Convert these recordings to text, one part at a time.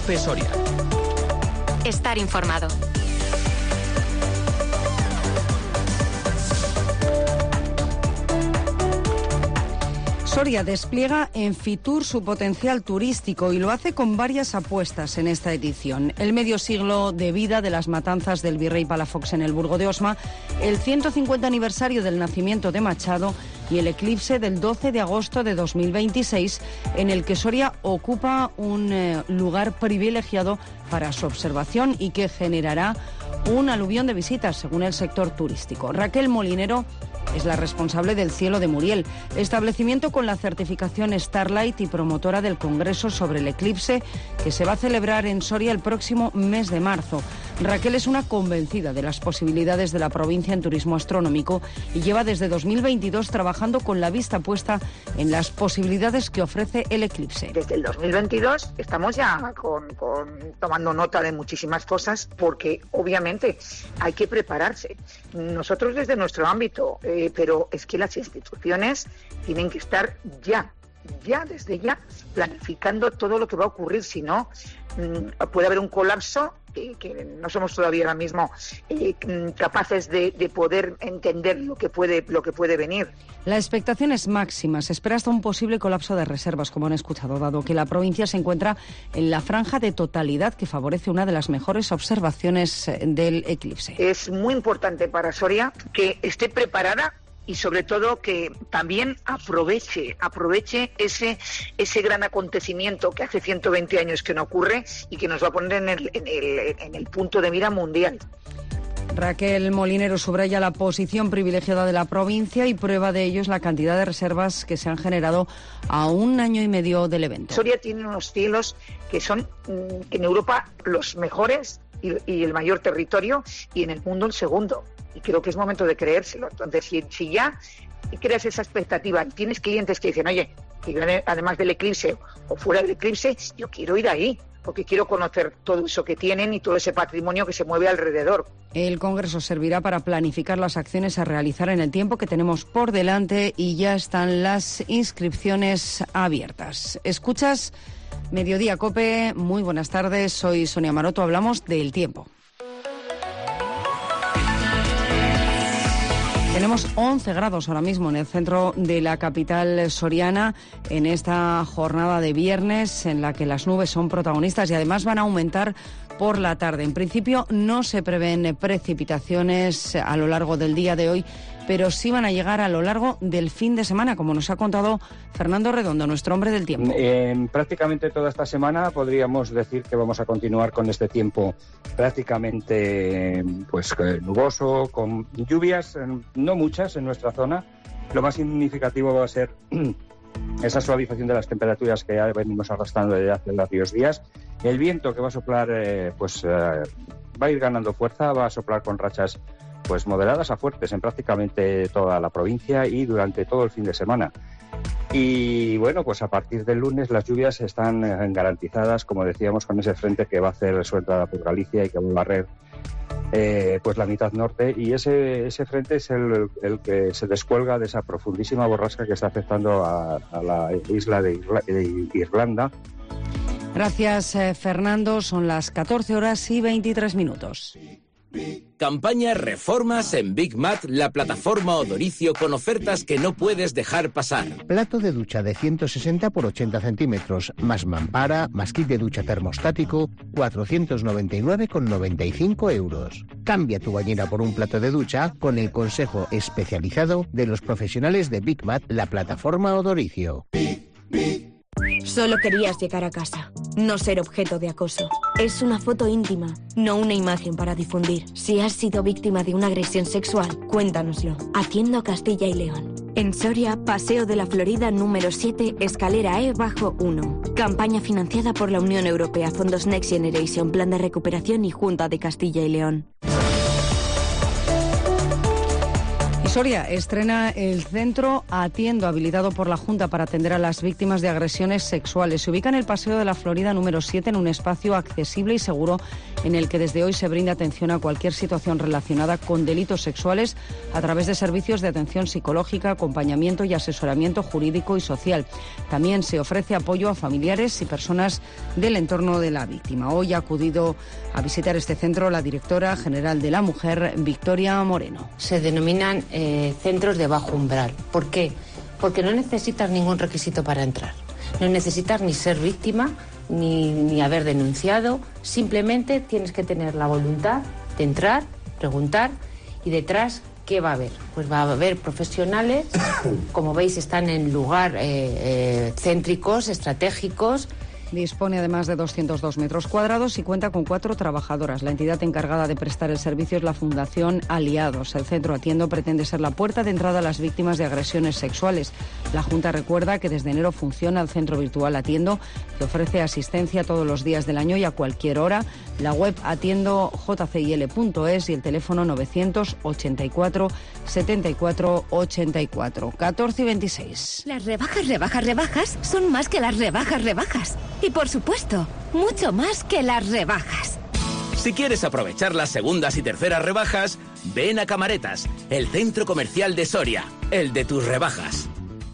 COPE Soria. Estar informado. Soria despliega en Fitur su potencial turístico y lo hace con varias apuestas en esta edición. El medio siglo de vida de las matanzas del virrey Palafox en el Burgo de Osma, el 150 aniversario del nacimiento de Machado y el eclipse del 12 de agosto de 2026, en el que Soria ocupa un lugar privilegiado para su observación y que generará un aluvión de visitas, según el sector turístico. Raquel Molinero es la responsable del Cielo de Muriel, establecimiento con la certificación Starlight y promotora del Congreso sobre el eclipse que se va a celebrar en Soria el próximo mes de marzo. Raquel es una convencida de las posibilidades de la provincia en turismo astronómico y lleva desde 2022 trabajando con la vista puesta en las posibilidades que ofrece el eclipse. Desde el 2022 estamos ya tomando nota de muchísimas cosas porque obviamente hay que prepararse. Nosotros desde nuestro ámbito, pero es que las instituciones tienen que estar desde ya, planificando todo lo que va a ocurrir, si no puede haber un colapso que no somos todavía ahora mismo capaces de poder entender lo que puede venir. La expectación es máxima. Se espera hasta un posible colapso de reservas, como han escuchado, dado que la provincia se encuentra en la franja de totalidad que favorece una de las mejores observaciones del eclipse. Es muy importante para Soria que esté preparada y sobre todo que también aproveche ese gran acontecimiento que hace 120 años que no ocurre y que nos va a poner en el punto de mira mundial. Raquel Molinero subraya la posición privilegiada de la provincia y prueba de ello es la cantidad de reservas que se han generado a un año y medio del evento. Soria tiene unos cielos que son en Europa los mejores y el mayor territorio y en el mundo el segundo. Y creo que es momento de creérselo. Entonces, si ya creas esa expectativa, tienes clientes que dicen, oye, que yo además del eclipse o fuera del eclipse, yo quiero ir ahí, porque quiero conocer todo eso que tienen y todo ese patrimonio que se mueve alrededor. El Congreso servirá para planificar las acciones a realizar en el tiempo que tenemos por delante y ya están las inscripciones abiertas. ¿Escuchas Mediodía COPE? Muy buenas tardes, soy Sonia Maroto, hablamos del tiempo. Tenemos 11 grados ahora mismo en el centro de la capital soriana en esta jornada de viernes en la que las nubes son protagonistas y además van a aumentar por la tarde. En principio no se prevén precipitaciones a lo largo del día de hoy, pero sí van a llegar a lo largo del fin de semana, como nos ha contado Fernando Redondo, nuestro hombre del tiempo. Prácticamente toda esta semana podríamos decir que vamos a continuar con este tiempo prácticamente nuboso, con lluvias, no muchas en nuestra zona. Lo más significativo va a ser esa suavización de las temperaturas que ya venimos arrastrando desde hace varios días. El viento que va a soplar va a ir ganando fuerza, va a soplar con rachas moderadas a fuertes en prácticamente toda la provincia y durante todo el fin de semana. Y bueno, a partir del lunes las lluvias están garantizadas, como decíamos, con ese frente que va a hacer su entrada por Galicia y que va a barrer la mitad norte, y ese frente es el que se descuelga de esa profundísima borrasca que está afectando a la isla de Irlanda. Gracias, Fernando. Son las 14 horas y 23 minutos. Campaña Reformas en Big Mat, la plataforma Odoricio con ofertas que no puedes dejar pasar. Plato de ducha de 160 por 80 centímetros, más mampara, más kit de ducha termostático, 499,95 euros. Cambia tu bañera por un plato de ducha con el consejo especializado de los profesionales de Big Mat, la plataforma Odoricio. Solo querías llegar a casa, no ser objeto de acoso. Es una foto íntima, no una imagen para difundir. Si has sido víctima de una agresión sexual, cuéntanoslo. Haciendo Castilla y León. En Soria, Paseo de la Florida número 7, escalera E-1. Campaña financiada por la Unión Europea, Fondos Next Generation, Plan de Recuperación y Junta de Castilla y León. Soria estrena el centro Atiendo, habilitado por la Junta para atender a las víctimas de agresiones sexuales. Se ubica en el Paseo de la Florida número 7, en un espacio accesible y seguro en el que desde hoy se brinda atención a cualquier situación relacionada con delitos sexuales a través de servicios de atención psicológica, acompañamiento y asesoramiento jurídico y social. También se ofrece apoyo a familiares y personas del entorno de la víctima. Hoy ha acudido a visitar este centro la directora general de la Mujer, Victoria Moreno. Se denominan centros de bajo umbral. ¿Por qué? Porque no necesitas ningún requisito para entrar. No necesitas ni ser víctima, ni haber denunciado. Simplemente tienes que tener la voluntad de entrar, preguntar y detrás, ¿qué va a haber? Pues va a haber profesionales, como veis están en lugar céntricos, estratégicos. Dispone además de 202 metros cuadrados y cuenta con 4 trabajadoras. La entidad encargada de prestar el servicio es la Fundación Aliados. El centro Atiendo pretende ser la puerta de entrada a las víctimas de agresiones sexuales. La Junta recuerda que desde enero funciona el centro virtual Atiendo, que ofrece asistencia todos los días del año y a cualquier hora. La web atiendojcil.es y el teléfono 984 74 84. 14 y 26. Las rebajas son más que las rebajas. Y por supuesto, mucho más que las rebajas. Si quieres aprovechar las segundas y terceras rebajas, ven a Camaretas, el centro comercial de Soria, el de tus rebajas.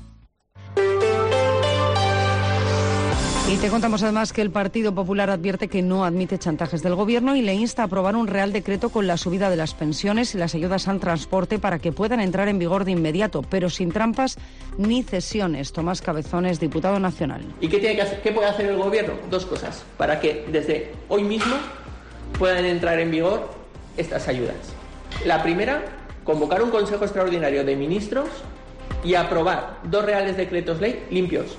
Y te contamos además que el Partido Popular advierte que no admite chantajes del Gobierno y le insta a aprobar un Real Decreto con la subida de las pensiones y las ayudas al transporte para que puedan entrar en vigor de inmediato, pero sin trampas ni cesiones. Tomás Cabezones, diputado nacional. ¿Y qué tiene que hacer? ¿Qué puede hacer el Gobierno? 2 cosas, para que desde hoy mismo puedan entrar en vigor estas ayudas. La primera, convocar un Consejo Extraordinario de Ministros y aprobar 2 reales decretos ley limpios,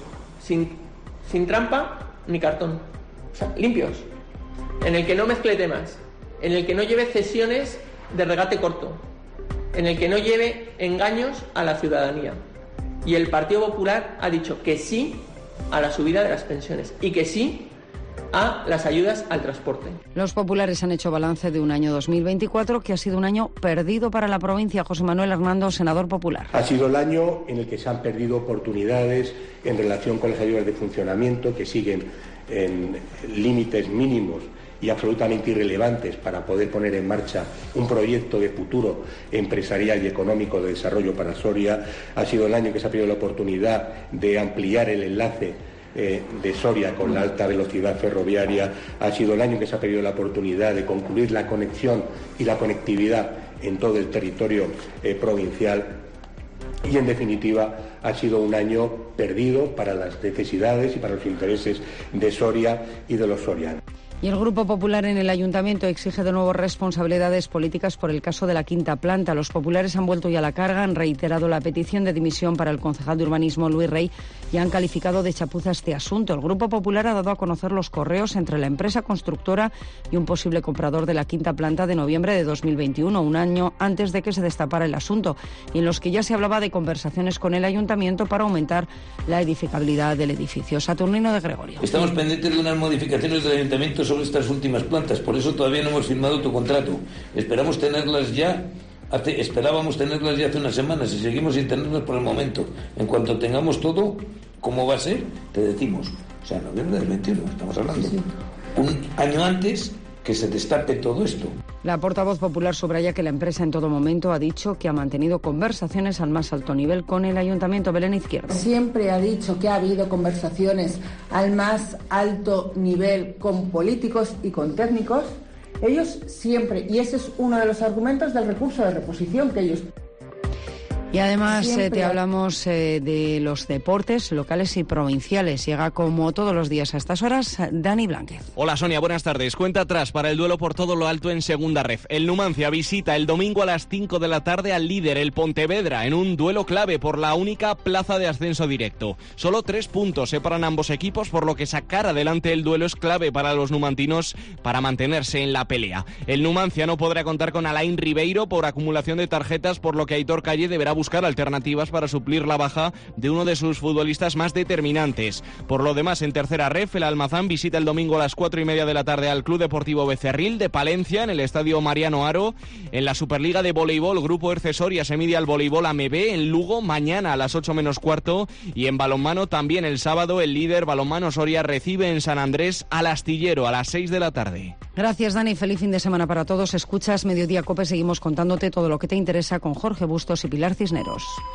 sin trampa ni cartón, o sea, limpios, en el que no mezcle temas, en el que no lleve cesiones de regate corto, en el que no lleve engaños a la ciudadanía. Y el Partido Popular ha dicho que sí a la subida de las pensiones y que sí a las ayudas al transporte. Los populares han hecho balance de un año 2024 que ha sido un año perdido para la provincia. José Manuel Hernando, senador popular. Ha sido el año en el que se han perdido oportunidades en relación con las ayudas de funcionamiento, que siguen en límites mínimos y absolutamente irrelevantes para poder poner en marcha un proyecto de futuro empresarial y económico de desarrollo para Soria. Ha sido el año que se ha perdido la oportunidad de ampliar el enlace de Soria con la alta velocidad ferroviaria. Ha sido el año que se ha perdido la oportunidad de concluir la conexión y la conectividad en todo el territorio provincial. Y en definitiva ha sido un año perdido para las necesidades y para los intereses de Soria y de los sorianos. Y el Grupo Popular en el Ayuntamiento exige de nuevo responsabilidades políticas por el caso de la quinta planta. Los populares han vuelto ya a la carga, han reiterado la petición de dimisión para el concejal de urbanismo Luis Rey y han calificado de chapuza este asunto. El Grupo Popular ha dado a conocer los correos entre la empresa constructora y un posible comprador de la quinta planta de noviembre de 2021, un año antes de que se destapara el asunto, y en los que ya se hablaba de conversaciones con el Ayuntamiento para aumentar la edificabilidad del edificio. Saturnino de Gregorio. Estamos pendientes de unas modificaciones del Ayuntamiento sobre estas últimas plantas, por eso todavía no hemos firmado tu contrato. Esperábamos tenerlas ya hace unas semanas y seguimos sin tenerlas por el momento. En cuanto tengamos todo, ¿cómo va a ser? Te decimos. O sea, noviembre del 21, estamos hablando. Sí. Un año antes que se destape todo esto. La portavoz popular subraya que la empresa en todo momento ha dicho que ha mantenido conversaciones al más alto nivel con el Ayuntamiento. Belén Izquierdo. Siempre ha dicho que ha habido conversaciones al más alto nivel con políticos y con técnicos. Ellos siempre, y ese es uno de los argumentos del recurso de reposición que ellos... Y además te hablamos de los deportes locales y provinciales. Llega como todos los días a estas horas Dani Blánquez. Hola Sonia, buenas tardes. Cuenta atrás para el duelo por todo lo alto en segunda ref. El Numancia visita el domingo a las 5 de la tarde al líder, el Pontevedra, en un duelo clave por la única plaza de ascenso directo. Solo 3 puntos separan ambos equipos, por lo que sacar adelante el duelo es clave para los numantinos para mantenerse en la pelea. El Numancia no podrá contar con Alain Ribeiro por acumulación de tarjetas, por lo que Aitor Calle deberá buscar buscar alternativas para suplir la baja de uno de sus futbolistas más determinantes. Por lo demás, en tercera ref, el Almazán visita el domingo a las 4:30 de la tarde al Club Deportivo Becerril de Palencia en el Estadio Mariano Haro. En la Superliga de Voleibol, Grupo Erce Soria se mide al Voleibol AMB en Lugo mañana a las 8 menos cuarto, y en balonmano también el sábado el líder Balonmano Soria recibe en San Andrés al Astillero a las 6 de la tarde. Gracias, Dani. Feliz fin de semana para todos. Escuchas Mediodía COPE. Seguimos contándote todo lo que te interesa con Jorge Bustos y Pilar Cisneros.